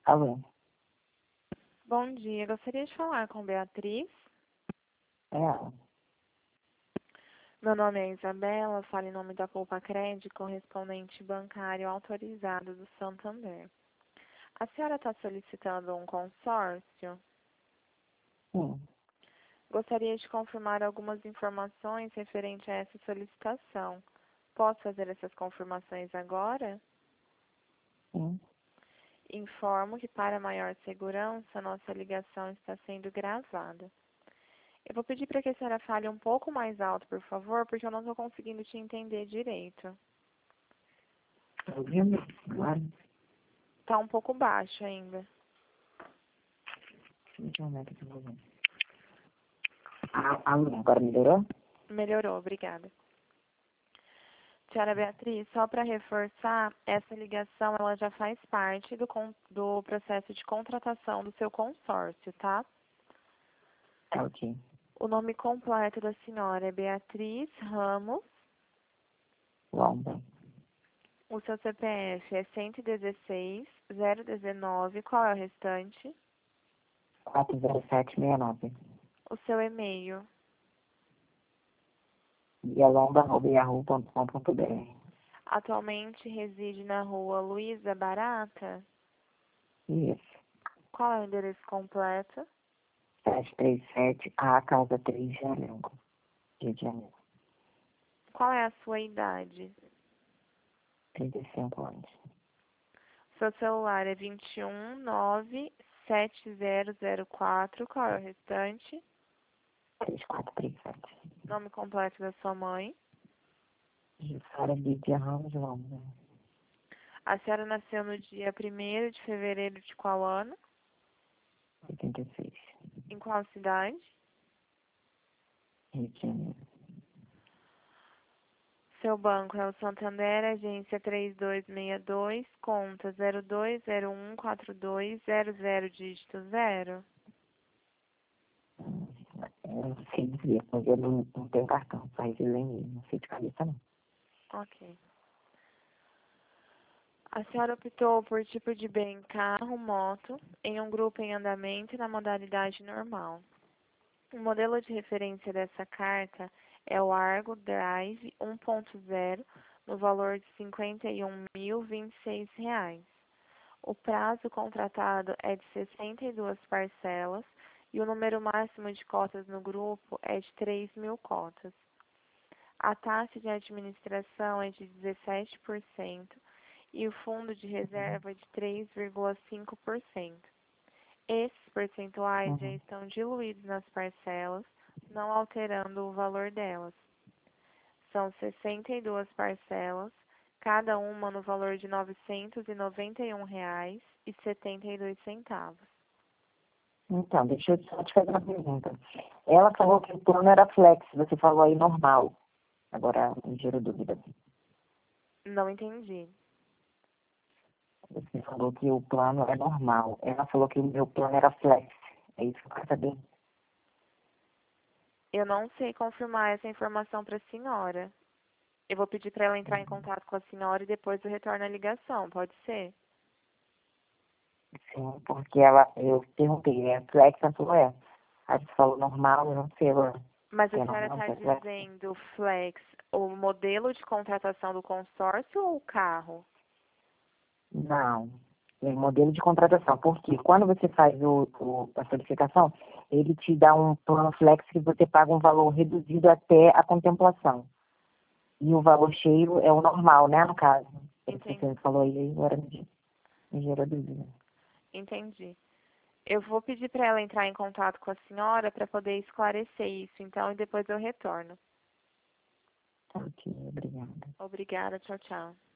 Alô? Bom dia, gostaria de falar com Beatriz. É ela. Meu nome é Isabela, falo em nome da Poupa Crédito, correspondente bancário autorizado do Santander. A senhora está solicitando um consórcio? Sim. Gostaria de confirmar algumas informações referente a essa solicitação. Posso fazer essas confirmações agora? Sim. Informo que, para maior segurança, nossa ligação está sendo gravada. Eu vou pedir para que a senhora fale um pouco mais alto, por favor, porque eu não estou conseguindo te entender direito. Tá ouvindo? Agora? Está um pouco baixo ainda. Deixa eu ver aqui se eu vou ver. Alô, agora melhorou? Melhorou, obrigada. Senhora Beatriz, só para reforçar, essa ligação ela já faz parte do processo de contratação do seu consórcio, tá? Tá ok. O nome completo da senhora é Beatriz Ramos. Lomba. O seu CPF é 116 019. Qual é o restante? 40769. O seu e-mail. Yalomba@yahoo.com.br. Atualmente reside na rua Luísa Barata. Isso. Qual é o endereço completo? 737 A, Casa 3, Jalengo. Rio de Janeiro. Qual é a sua idade? 35 anos. Seu celular é 2197004. Qual é o restante? 3437. Nome completo da sua mãe. Jussara Lídia Ramos Lomba. A senhora nasceu no dia 1º de fevereiro de qual ano? 86. Em qual cidade? Rio de Janeiro. Seu banco é o Santander, agência 3262, conta 02014200, dígito 0. Eu sei dizer, mas eu não tenho cartão, só resilei, não sei de cabeça não. Ok. A senhora optou por tipo de bem carro, moto, em um grupo em andamento e na modalidade normal. O modelo de referência dessa carta é o Argo Drive 1.0, no valor de R$ 51.026. O prazo contratado é de 62 parcelas e o número máximo de cotas no grupo é de 3.000 cotas. A taxa de administração é de 17% e o fundo de reserva é de 3,5%. Esses percentuais já estão diluídos nas parcelas, não alterando o valor delas. São 62 parcelas, cada uma no valor de R$ 991,72. Então, deixa eu só te fazer uma pergunta. Ela falou que o plano era flex, você falou aí normal. Agora, me gerou dúvida. Não entendi. Você falou que o plano é normal. Ela falou que o meu plano era flex. É isso que eu quero saber. Eu não sei confirmar essa informação para a senhora. Eu vou pedir para ela entrar em contato com a senhora e depois eu retorno a ligação, pode ser? Sim, porque eu perguntei, é flex? Ela falou, é. Aí você falou normal, eu não sei agora. Mas a Se é senhora normal, está se é flex. dizendo flex, o modelo de contratação do consórcio ou o carro? Não. É modelo de contratação. Porque quando você faz a solicitação, ele te dá um plano flex que você paga um valor reduzido até a contemplação. E o valor cheio é o normal, né, no caso. Entendi. Você falou aí, agora me gerou dúvida. Entendi. Eu vou pedir para ela entrar em contato com a senhora para poder esclarecer isso, então, e depois eu retorno. Ok, obrigada. Obrigada, tchau, tchau.